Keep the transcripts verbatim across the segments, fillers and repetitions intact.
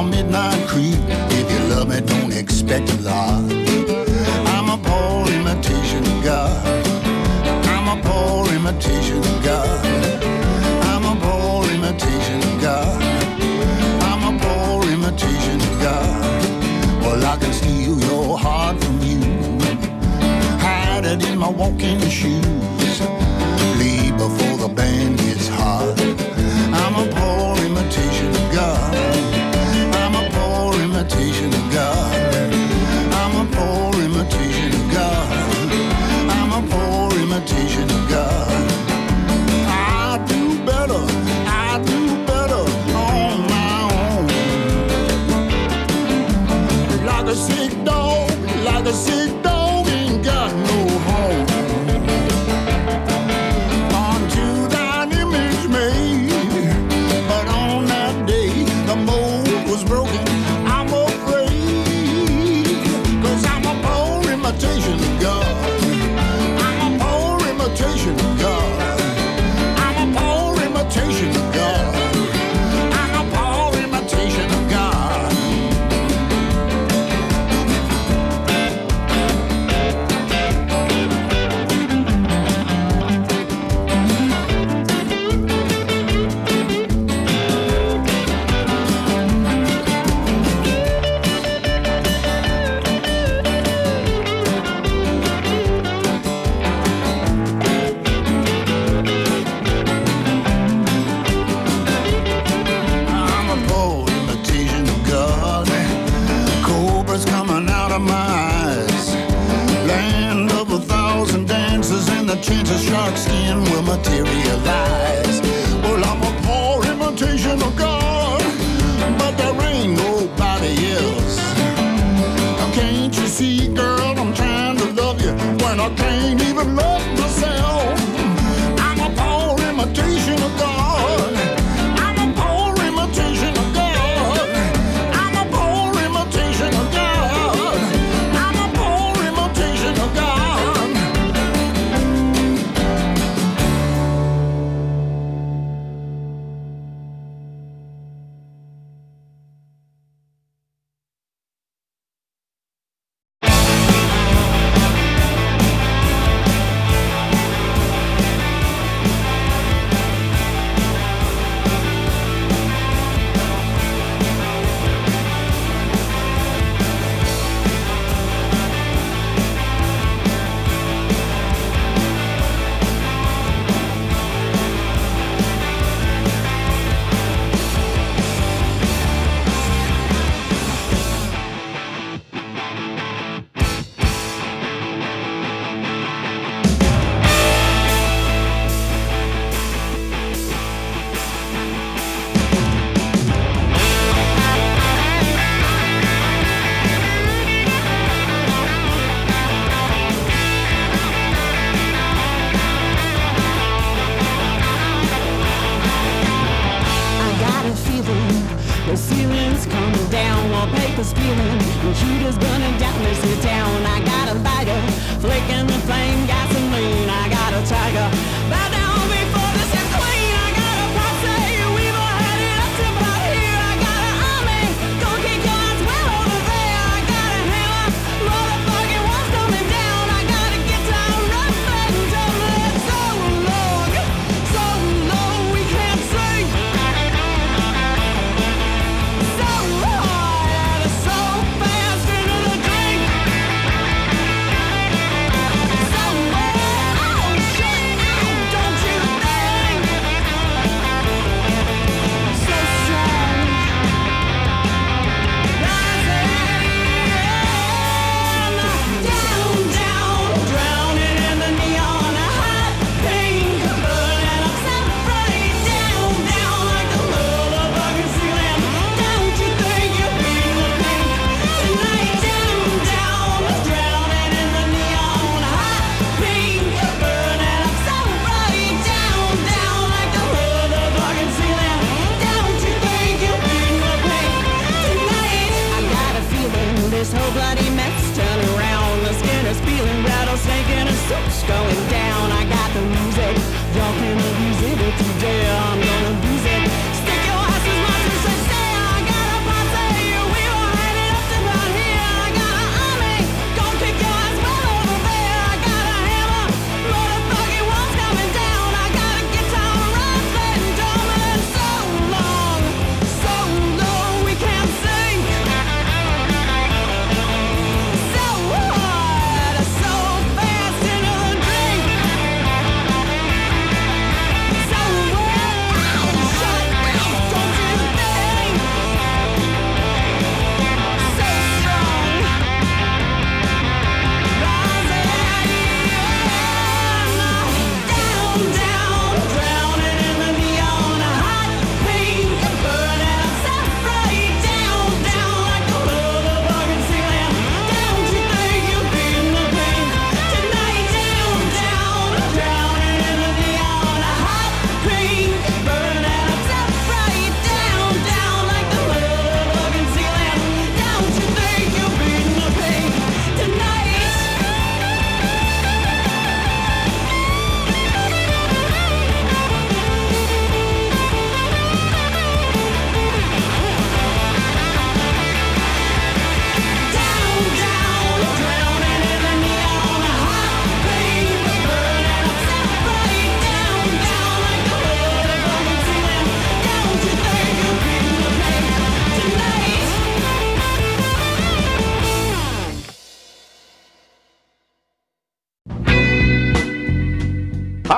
midnight creep. If you love me, don't expect a lot. I'm a poor imitation of God. I'm a poor imitation of God. I'm a poor imitation of God. I'm a poor imitation of God. Well, I can steal your heart from you, hide it in my walking shoes, leave before the band gets hot. I'm a poor imitation of God. I'm a poor imitation of God. I'm a poor imitation of God. I'm a poor imitation of God. I do better, I do better on my own. Like a sick dog, like a sick dog ain't got no home. Unto thine image made, but on that day the mold was broken. I'm afraid, cause I'm a poor imitation of God. I'm a poor imitation of God. I'm a poor imitation of God. I'm a poor imitation of God. I'm a poor imitation of God. Cobras coming out of my eyes. Land of a thousand dances, and the chance of shark skin will materialize. Well, I'm a poor imitation of God, but there ain't nobody else. Can't you see, girl, I'm trying to love you when I can't even love myself. I'm a poor imitation of God. I'm a poor imitation of God. I'm a poor imitation of God. I'm a poor imitation of God.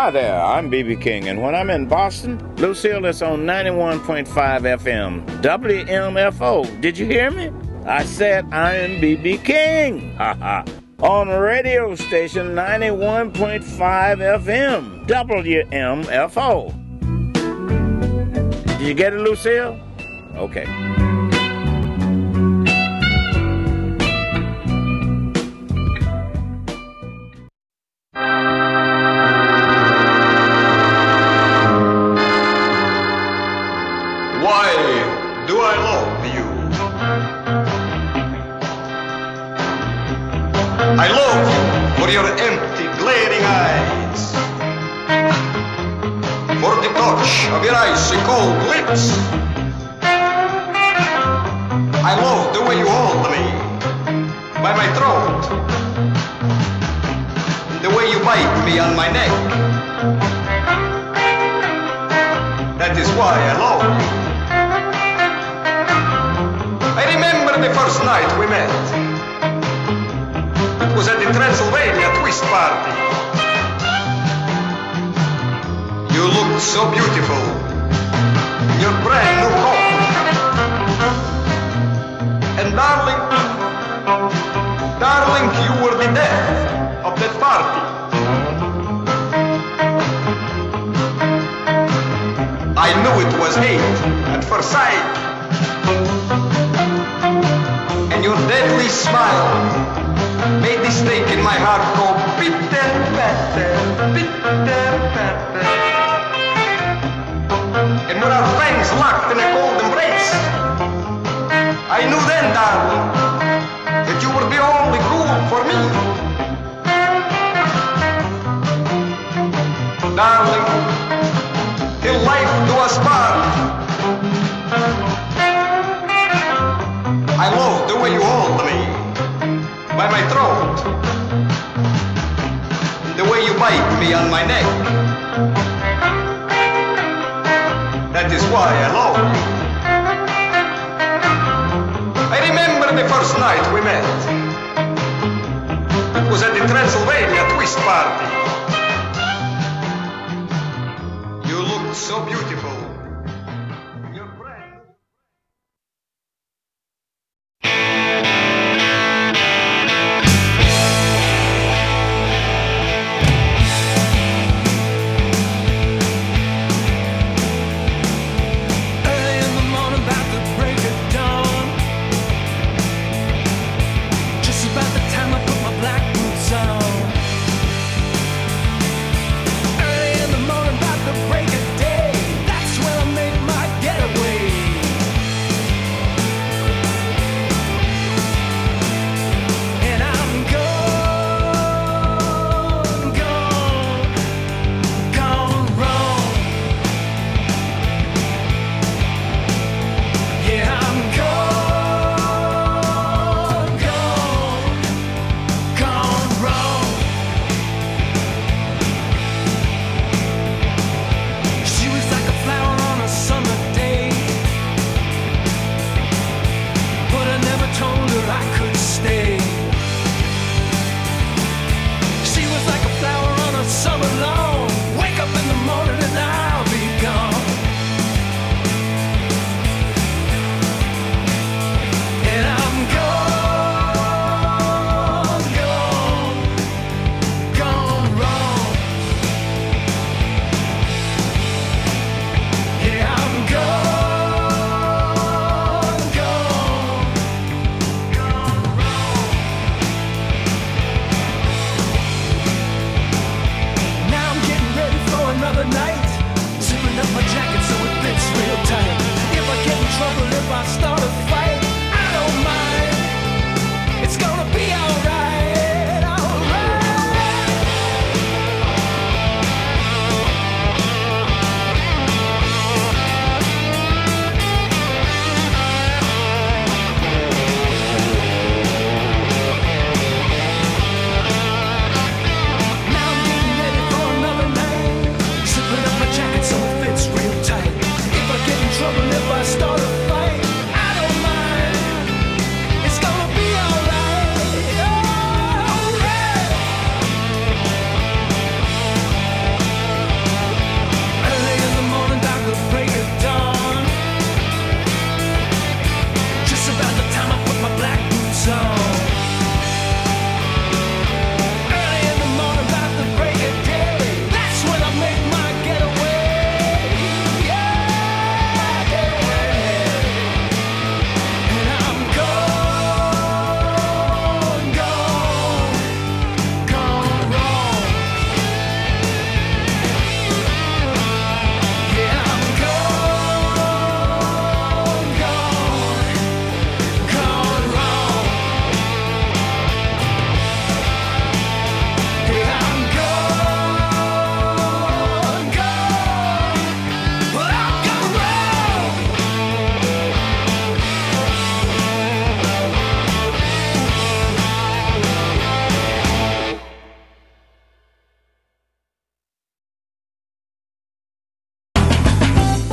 Hi there, I'm B B King, and when I'm in Boston, Lucille is on ninety-one point five F M, W M F O. Did you hear me? I said I'm B B King, haha, on radio station ninety-one point five F M, W M F O. Did you get it, Lucille? Okay. I love you for your empty, glaring eyes, for the touch of your icy cold lips. I love the way you hold me by my throat, the way you bite me on my neck. That is why I love you. I remember the first night we met. It was at the Transylvania Twist Party. You looked so beautiful in your brand new coat. And darling, darling, you were the death of that party. I knew it was hate at first sight. And your deadly smile made the stake in my heart go bitter, better, bitter, better. And when our fangs locked in a cold embrace, I knew then, darling, that you were the only rule for me. Darling, till life do us part. I love the way you hold me by my throat, the way you bite me on my neck. That is why I love you. I remember the first night we met. It was at the Transylvania Twist Party. You looked so beautiful. Early in the morning, about the break of day. That's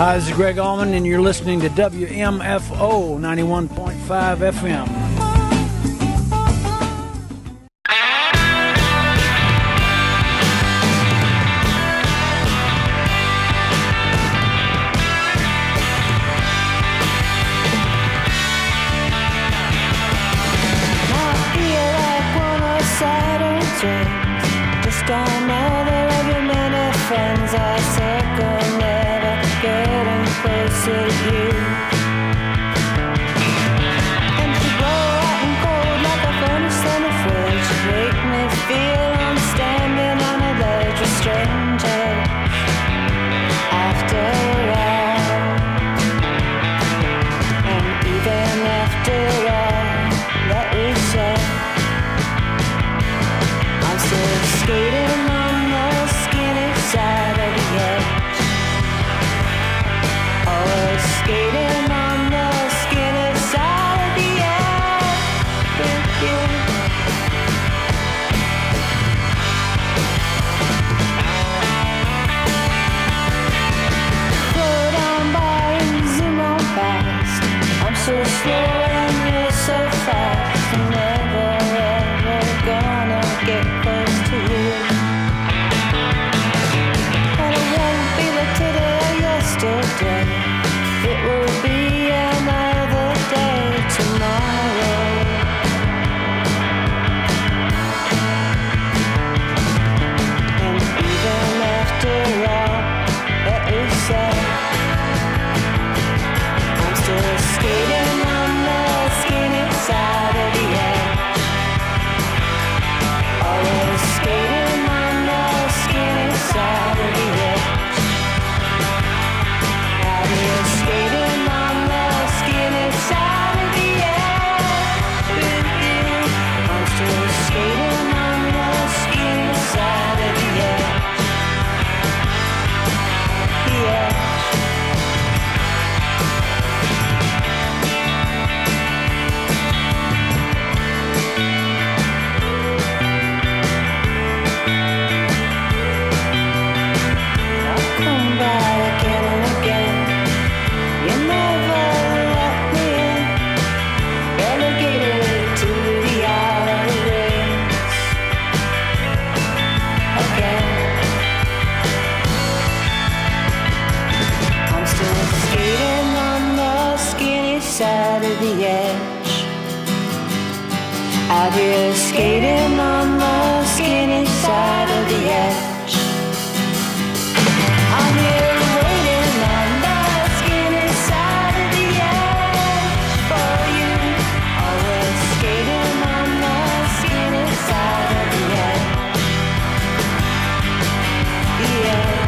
Hi, this is Greg Allman, and you're listening to W M F O ninety-one point five F M. Just another of your many friends I circle, never getting closer to you. And to blow hot and cold like a furnace in a fridge, make me feel I'm standing on a ledge with strangers. After all, and even after all that we said, still skating on the skinny side of the edge. Always skating on the skinny side of the edge with you. Float on by and zoom on past. I'm so slow and you're so fast. I'm never ever gonna get close to you. And it won't be like today or yesterday. It will be another day tomorrow. And even after all that we said, I'm still skating on the skinny side of the edge. Always skating on the skinny side of the edge. Out here skating on the skinny side of the edge with you. I'm still skating on the skinny side of the edge. The edge. Come back again and again. You never let me in. Relegated to the outer rings again. I'm still skating on the skinny side of the edge. Out here skating on the skinny side of the edge. I'm here waiting on the skinny side of the edge for you. Always skating on the skinny side of the edge. The edge.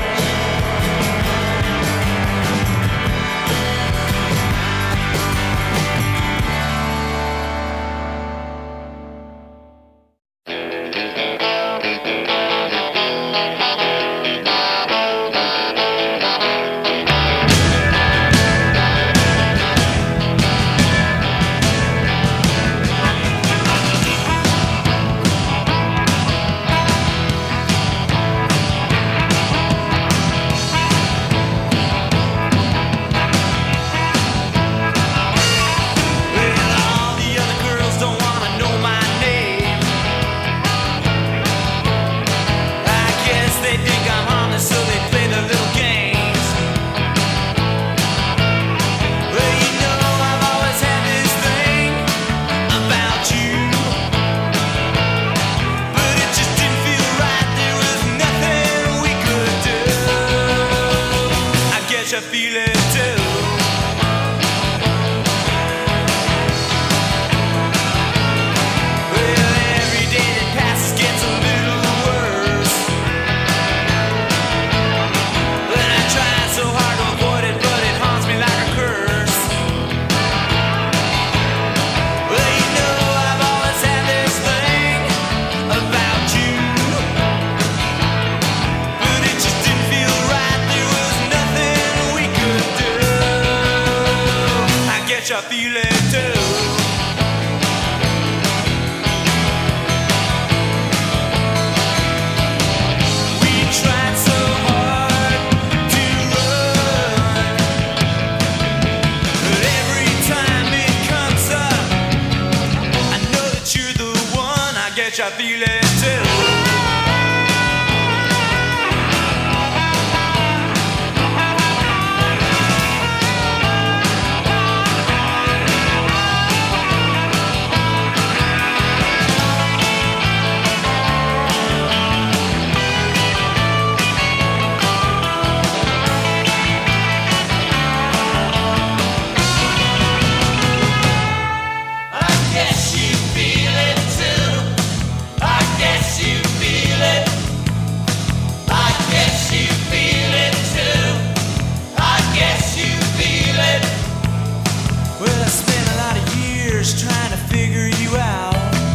We tried so hard to run. guess I feel it too. Trying to figure you out,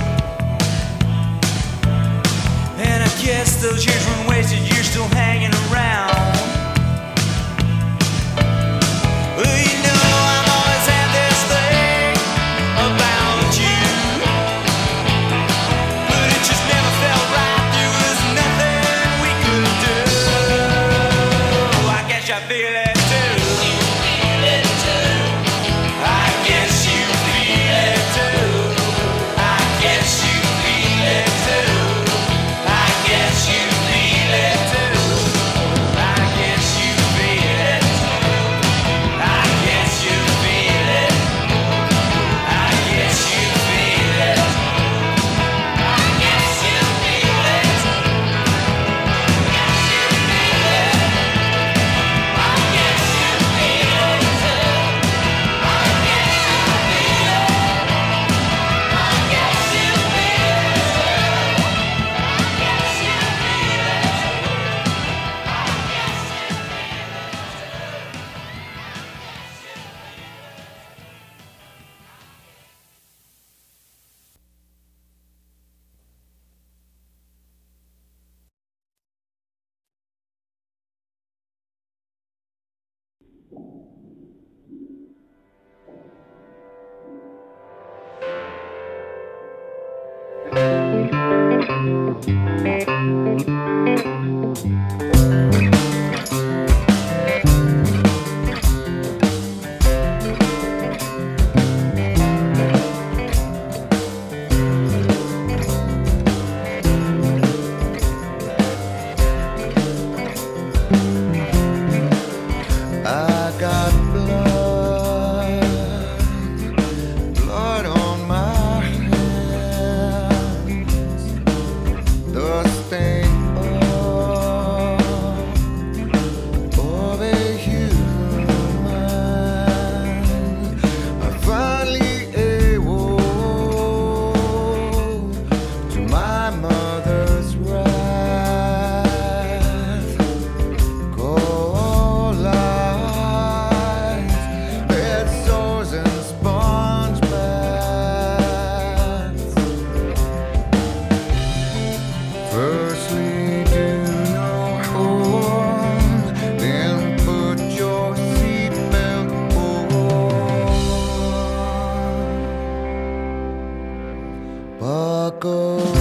and I guess those years weren't wasted. You're still hanging around. Well, you know I've always had this thing about you, but it just never felt right. There was nothing we could do. I guess I feel it too. You feel it too. I guess you feel it too. I guess you feel it too. I guess you feel it too. I guess you feel it too. I guess you feel it. I guess you feel it. I guess you feel it. I guess you feel it too. I guess you feel it. I guess you feel it too. I guess you feel it. I got blood, blood on my hands, the stain of, of a human. I finally awoke to my mother's wrath. Cold lies, red sores and sponge baths. Firstly, do no harm, then put your seatbelt on. Buckle up.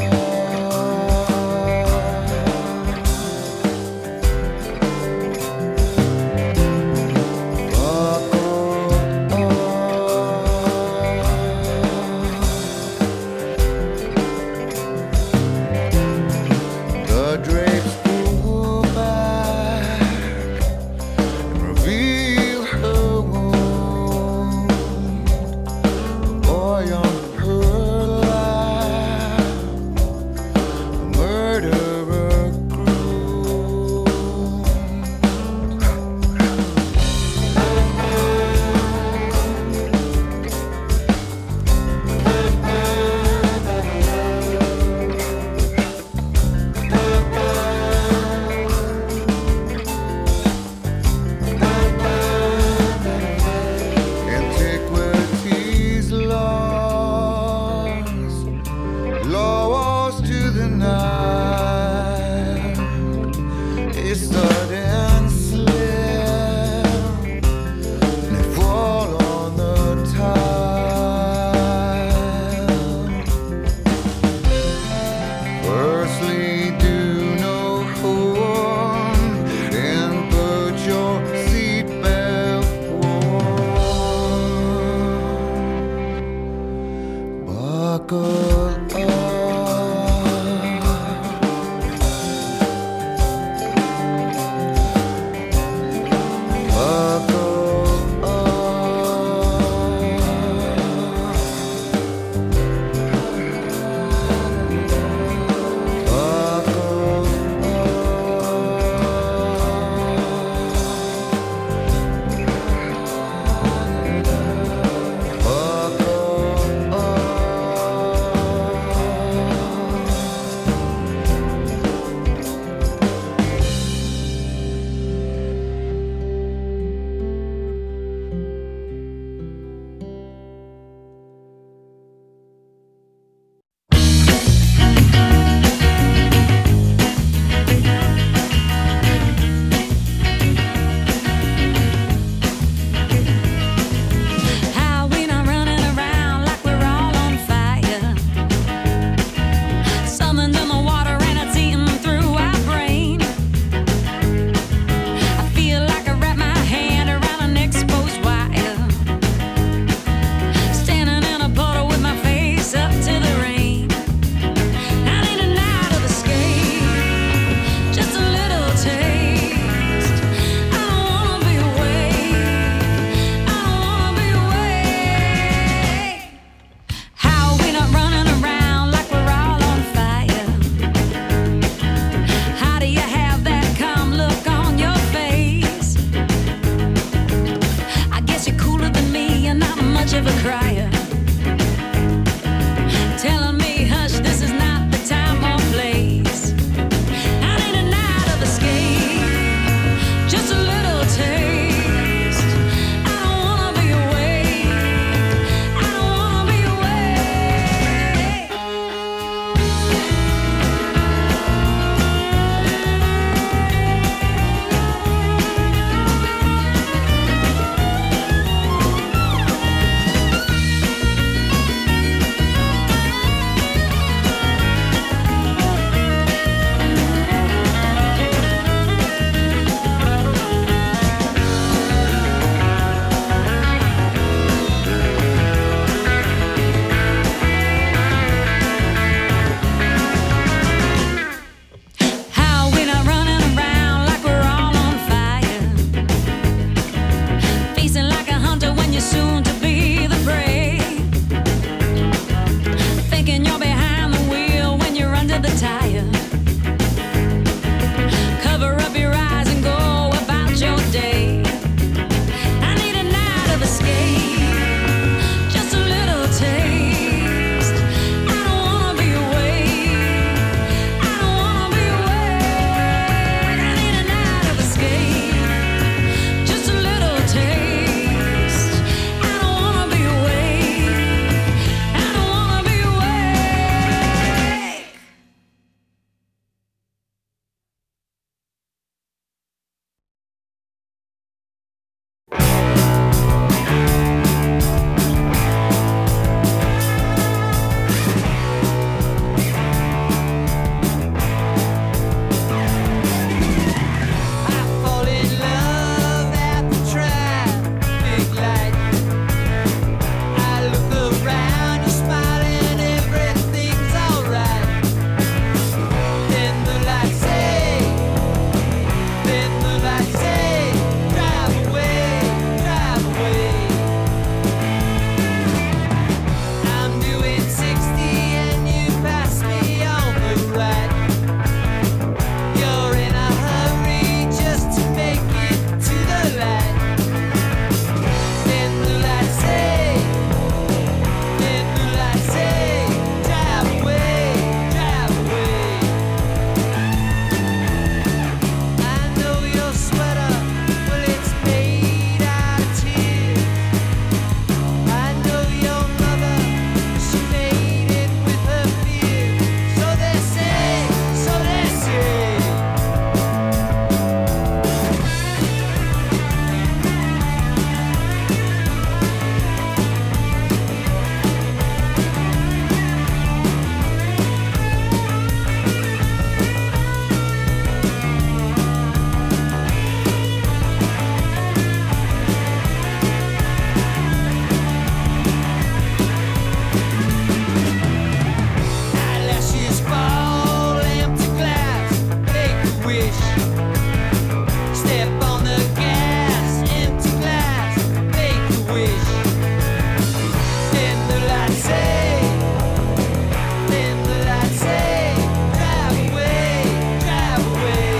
The drapes pull back and reveal her wound. A boy on her lap, a murderer groomed. Antiquities lost, laws to the night. A sudden slip, and they fall on the tile. Firstly, do no harm, then put your seatbelt on. Buckle up. river crier, telling me, hush, this is not the time or place. I need a night of escape, just a little taste. I don't wanna be awake, I don't wanna be awake. How we not running around like we're all on fire, facing like a hunter when you're soon to be the prey, thinking you're behind the wheel when you're under the tire. Cover up your eyes and go about your day. I need a night of escape, just a little taste. I don't wanna be awake, I don't wanna be awake. I need a night of escape, just a little taste. I don't wanna be awake, I don't wanna be awake. I fall in love at the traffic light. I look around, you're smiling, everything's alright. Then the lights say, then the lights say, drive away, drive away. I'm doing sixty and you pass me on the right. You're in a hurry just to make it to the light. Then the lights say, then the lights say, drive away, drive away. I know your sweater, well it's made out of tears. I know your mother, she made it with her fears. So they say, so they say. Eyelashes fall, empty glass, make a wish. Step on the gas, empty glass, make a wish. Then the lights say, then the lights say, drive away, drive away.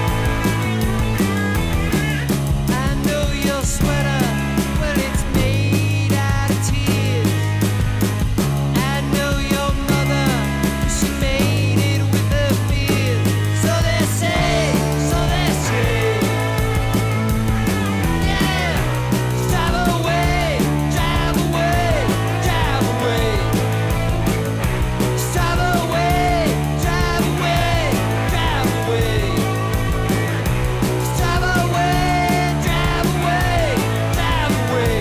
I know your sweater, well it's made out of tears. I know your mother, she made it with her fears. So they say, so they say. Yeah, drive away, drive away, drive away. Drive away, drive away, drive away. Drive away, drive away, drive away.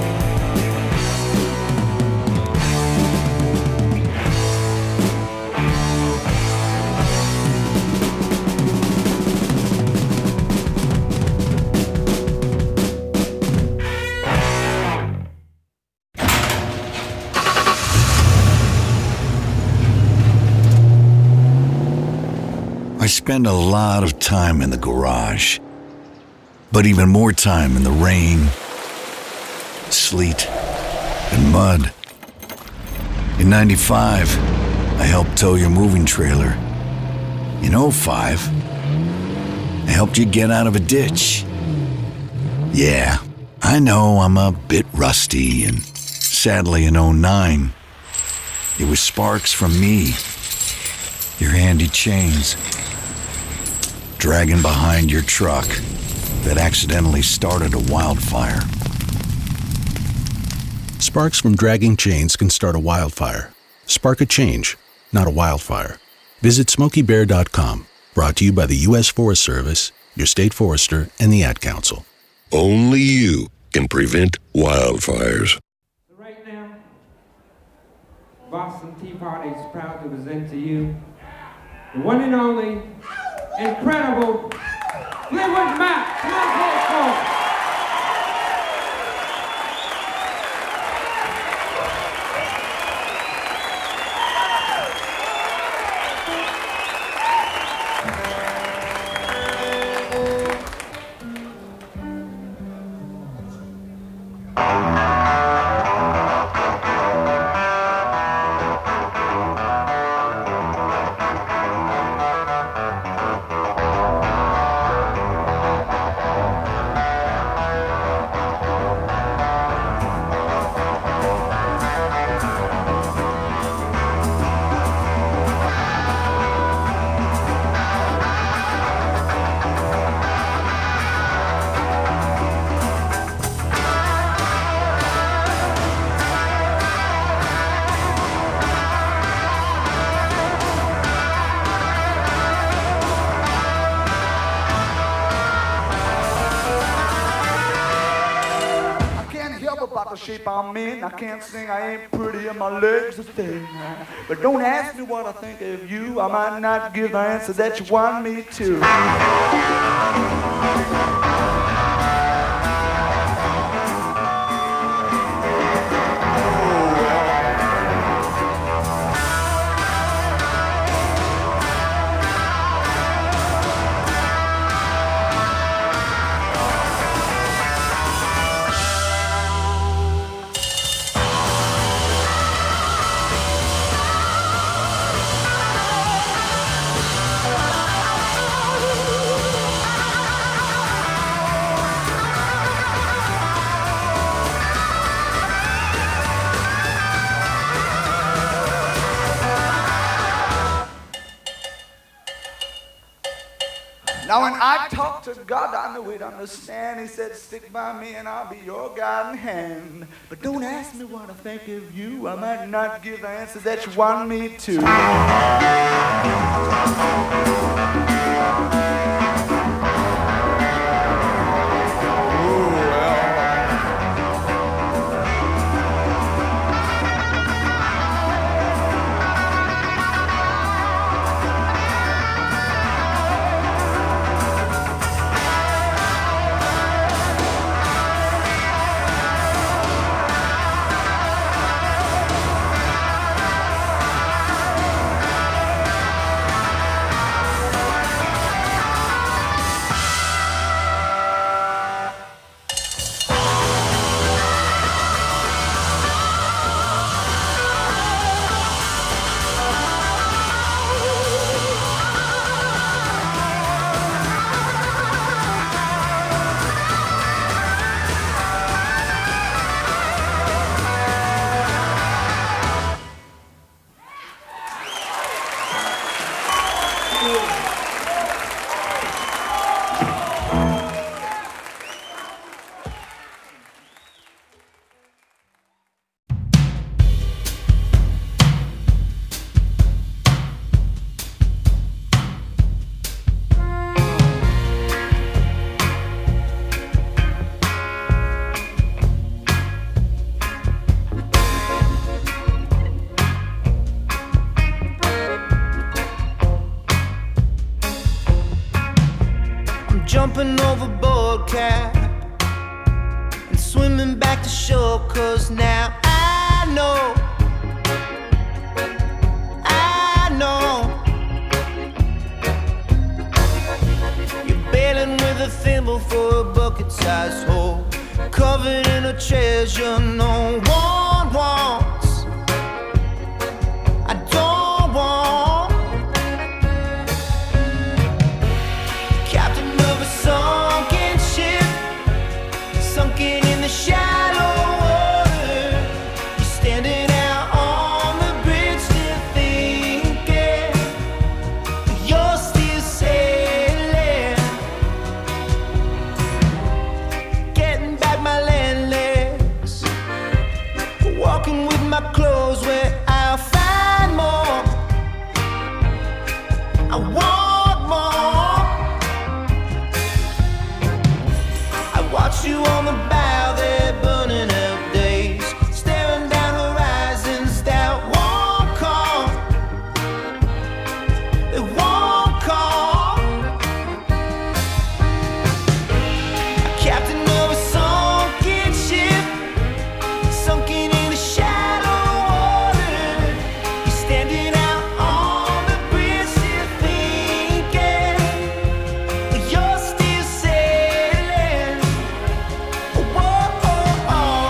I spend a lot of time in the garage, but even more time in the rain, sleet, and mud. In ninety-five, I helped tow your moving trailer. In oh five, I helped you get out of a ditch. Yeah, I know I'm a bit rusty and Sadly, in oh nine, it was sparks from me, your handy chains, dragging behind your truck that accidentally started a wildfire. Sparks from dragging chains can start a wildfire. Spark a change, not a wildfire. Visit Smokey Bear dot com. Brought to you by the U S Forest Service, your state forester, and the Ad Council. Only you can prevent wildfires. Right now, Boston Tea Party is proud to present to you the one and only, incredible Fleetwood Mac. Come on, folks, folks. Shape I'm in, I can't sing, I ain't pretty, and my legs are thin. But don't ask me what I think of you, I might not give the answer that you want me to. Now when I talked to God, I knew he'd understand. He said, stick by me and I'll be your guiding hand. But don't ask me what I think of you. I might not give the answer that you want me to. Jumping overboard, cat, and swimming back to shore, 'cause now I know, I know you're bailing with a thimble for a bucket-sized hole, covered in a treasure no one wants. I don't want sunken ship, sunken in the shallow water. walking with my clothes where I'll find more. I want more. I watch you on the bow there, burning out days, staring down horizons that won't come. They won't come. A captain of a sunken ship, sunken in the shallow water. You're standing out on the bridge, still thinking you're still sailing. Whoa, oh, oh.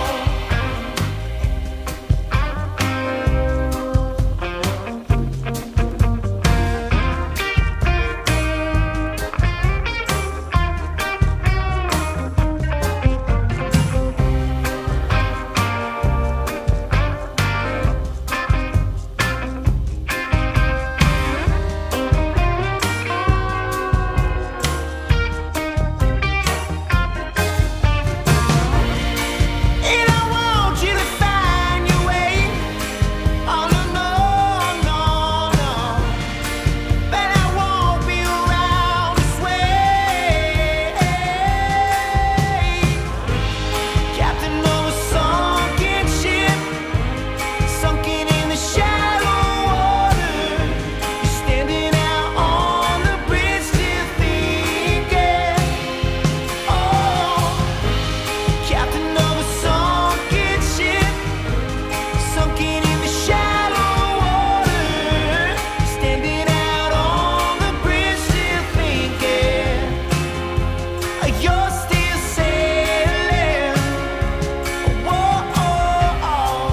And I want you to find your way. Oh no, no, no, no. But I won't be around this way. Captain of a sunken ship, sunken in the shallow water. You're standing out on the bridge, still thinking. Oh, captain of a sunken ship, sunken in the shallow water. Standing out on the bridge, still thinking you're still sailing. Whoa, oh, oh.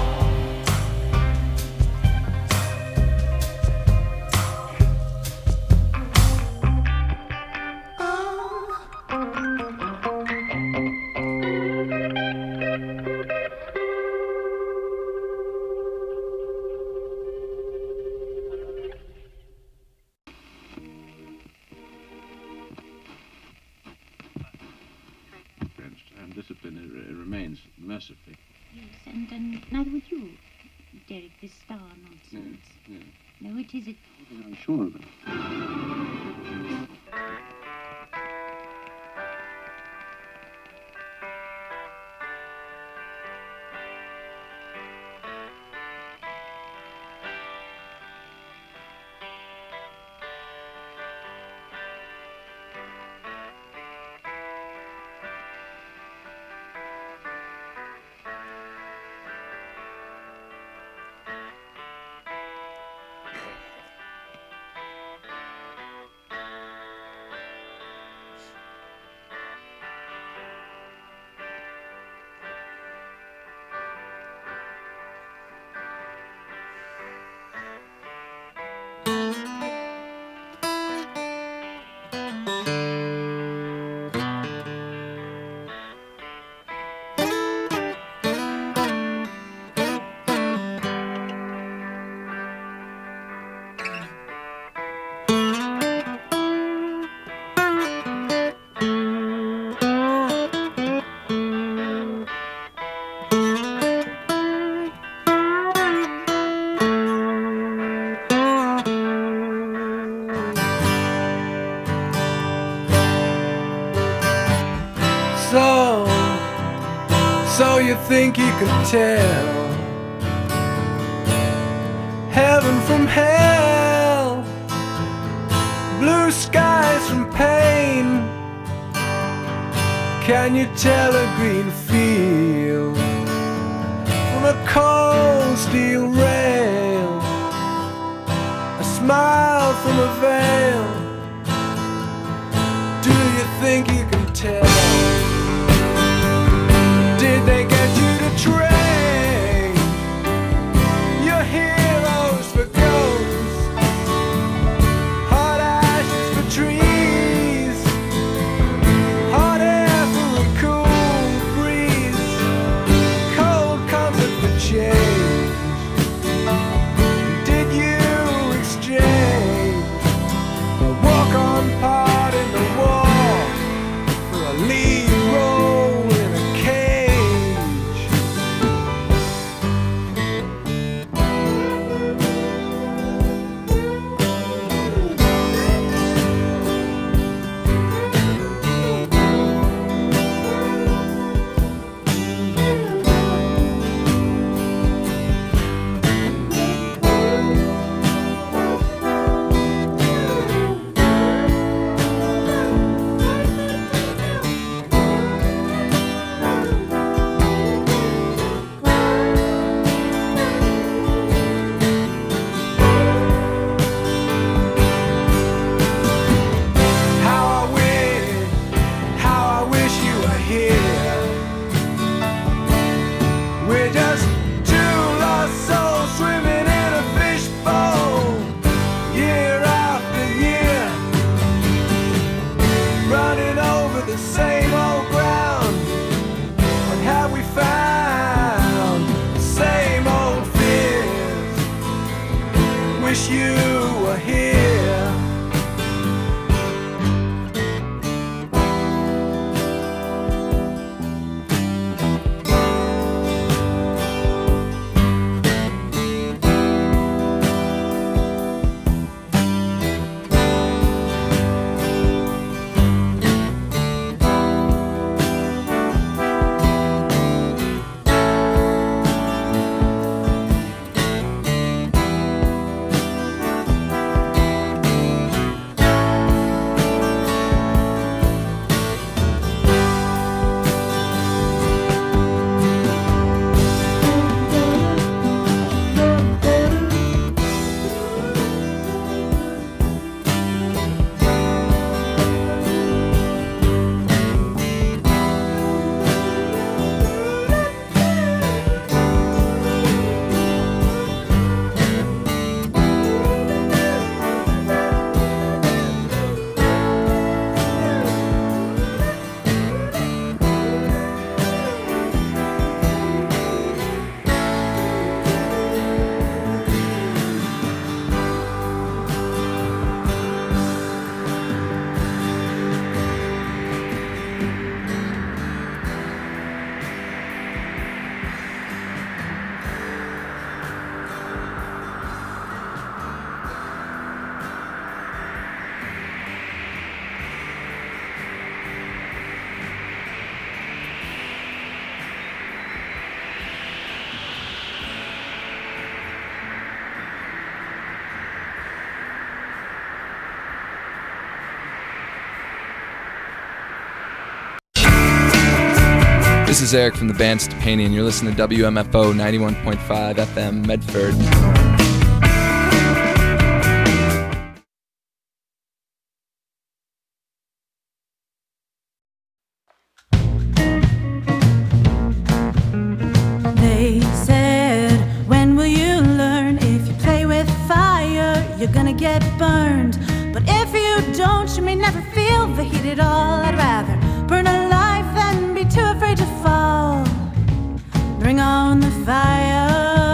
And discipline uh, remains mercifully. Yes, and, and neither would you, Derek, this star nonsense. Yeah, yeah. No, it isn't. I'm sure of it. So, so you think you can tell heaven from hell, blue skies from pain? Can you tell a green field from a cold steel rail, a smile from a veil? Do you think you can tell? Did they get you to train your heroes for ghosts, hot ashes for trees, hot air for a cool breeze, cold comfort for change? Did you exchange a walk-on part in the war for a you were here. This is Eric from the band Stepani, and you're listening to W M F O ninety-one point five F M Medford. They said, when will you learn? If you play with fire, you're gonna get burned. But if you don't, you may never feel the heat at all. I'd rather burn alive than be too afraid to fall. Bring on the fire.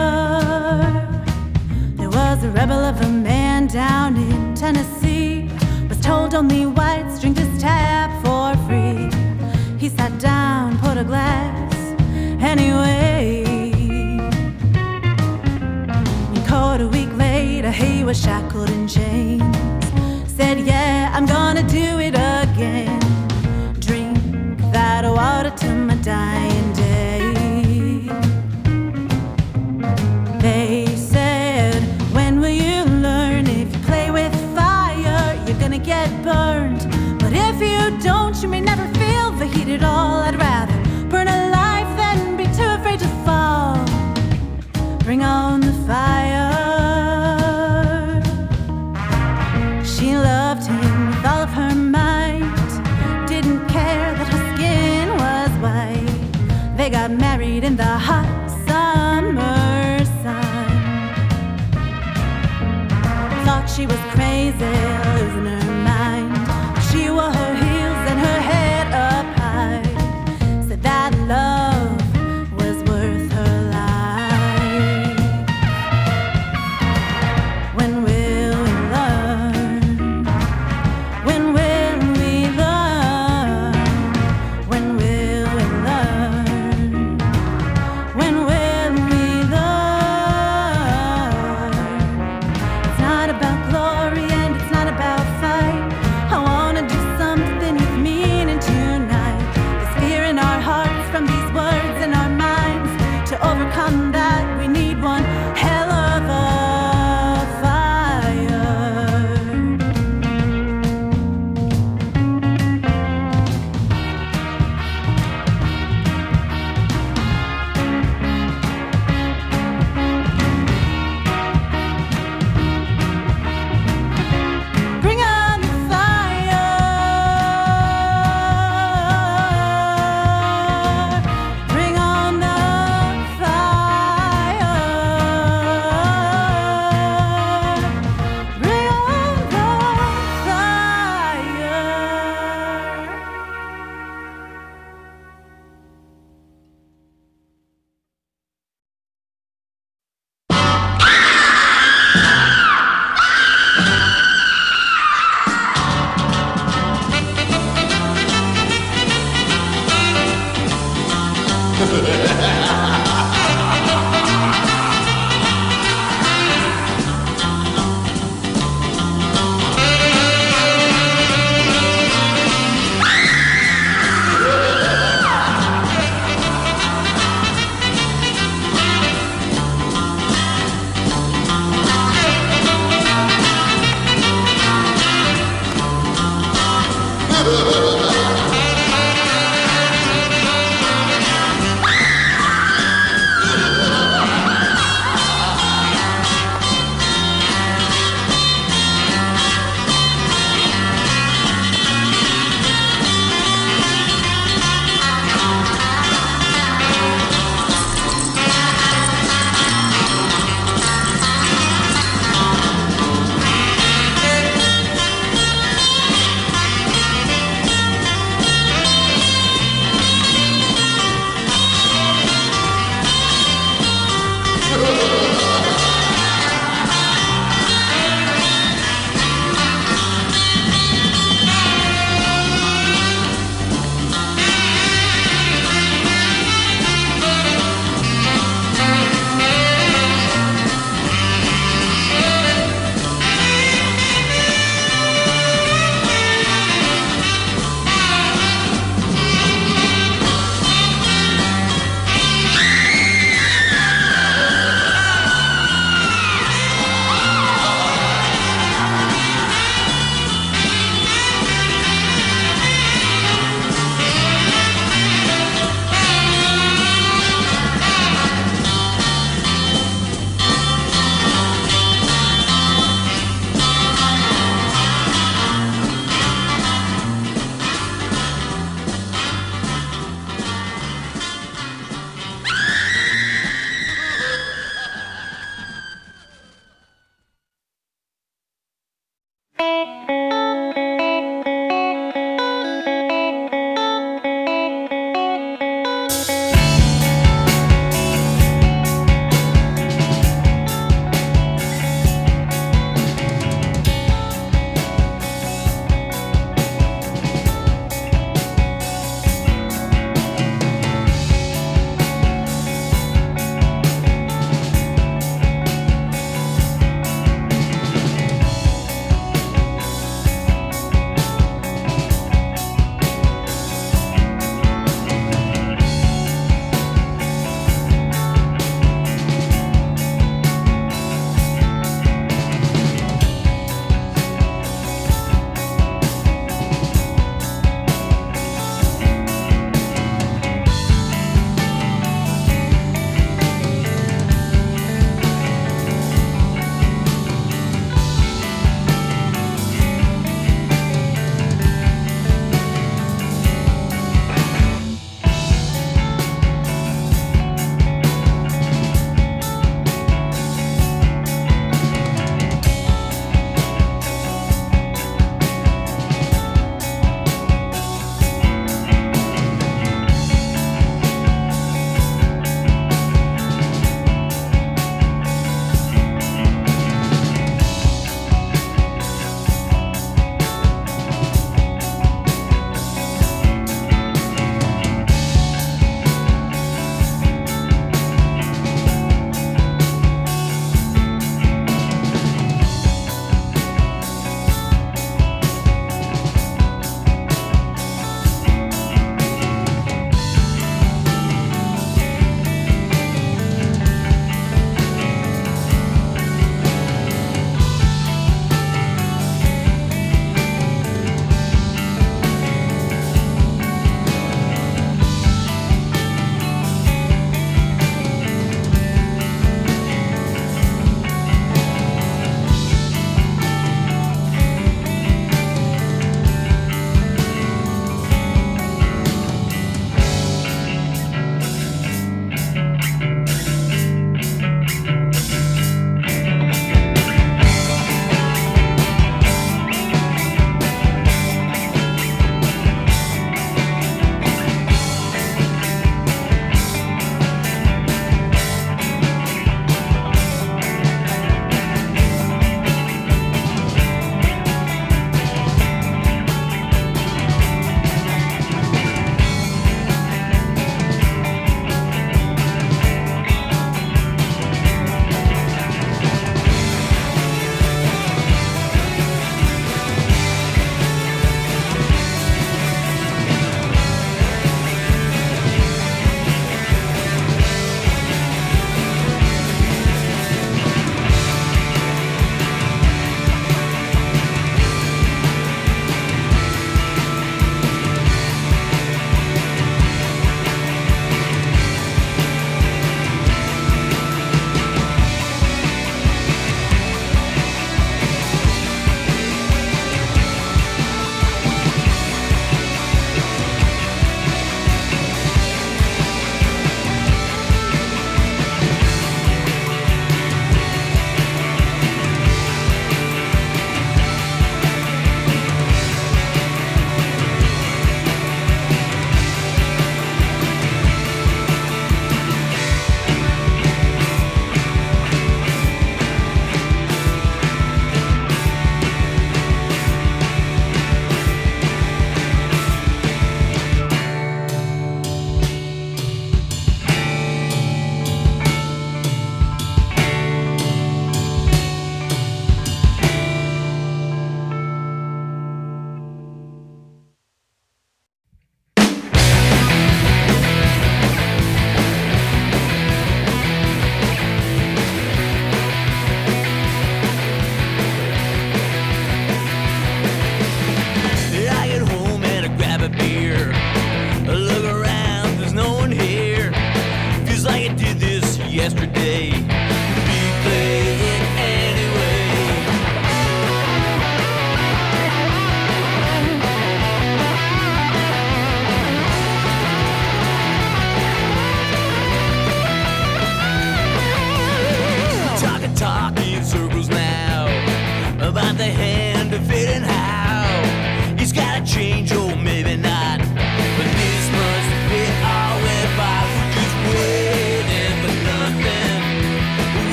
There was a rebel of a man down in Tennessee, was told only whites drink this tap for free. He sat down, put a glass anyway. And caught a week later, he was shackled in chains. Said, yeah, I'm gonna do it again. Drink that water till my dying day. They said, when will you learn? If you play with fire, you're gonna get burned. But if you don't, you may never feel the heat at all. I'd rather burn alive than be too afraid to fall. Bring on the fire. She loved him with all of her might, didn't care that her skin was white. They got married in the hot summer sun. Thought she was crazy, losing her mind. She wore her heels and her head up high. Said that love was worth her life. When will we learn? When will we learn? When will we learn? When will we learn? It's not about glory and it's not about fire.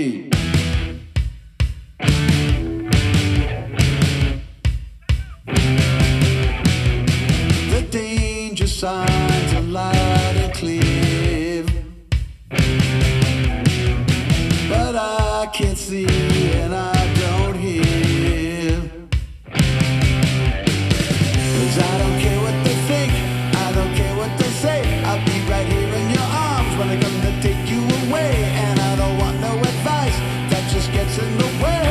me. The danger signs are loud and clear, but I can't see and I don't hear. 'Cause I don't care what they think, I don't care what they say. I'll be right here in your arms when I come to take you away. And I don't want no advice that just gets in the way.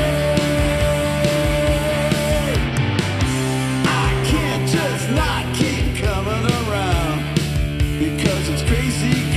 Not keep coming around because it's crazy.